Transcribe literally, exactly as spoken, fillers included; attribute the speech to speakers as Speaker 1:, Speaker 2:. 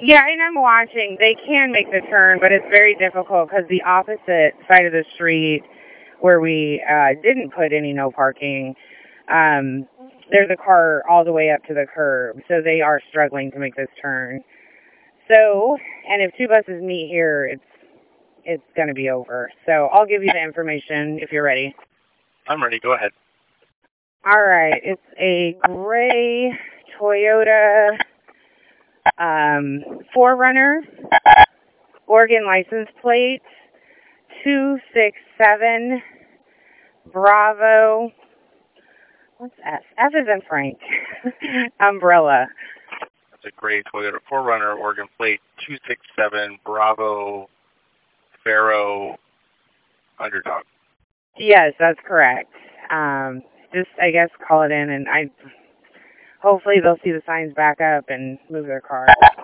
Speaker 1: Yeah, and I'm watching. They can make the turn, but it's very difficult because the opposite side of the street where we uh, didn't put any no parking, um, there's a car all the way up to the curb, so they are struggling to make this turn. So, and if two buses meet here, it's it's going to be over. So I'll give you the information if you're ready.
Speaker 2: I'm ready. Go ahead.
Speaker 1: All right. It's a gray Toyota um, four runner, Oregon license plate, two six seven Bravo. What's F? F is in Frank. Umbrella.
Speaker 2: That's a gray Toyota four runner, Oregon plate, two six seven Bravo Faro Underdog.
Speaker 1: Yes, that's correct. Um, just, I guess, call it in, and I hopefully they'll see the signs back up and move their car.